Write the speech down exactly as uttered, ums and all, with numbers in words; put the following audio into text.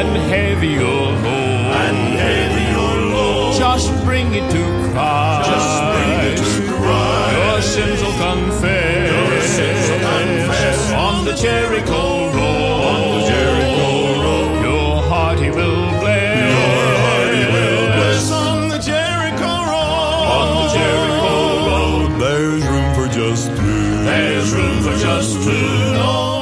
and heavy or low, and heavy or low, just bring it to Christ. just bring it to Christ. Your sins will confess, Your sins will confess. On the Jericho road, On the Jericho road, your heart He will bless. your heart He will bless. On the Jericho road, On the Jericho road, there's room for just two. there's room for just two. No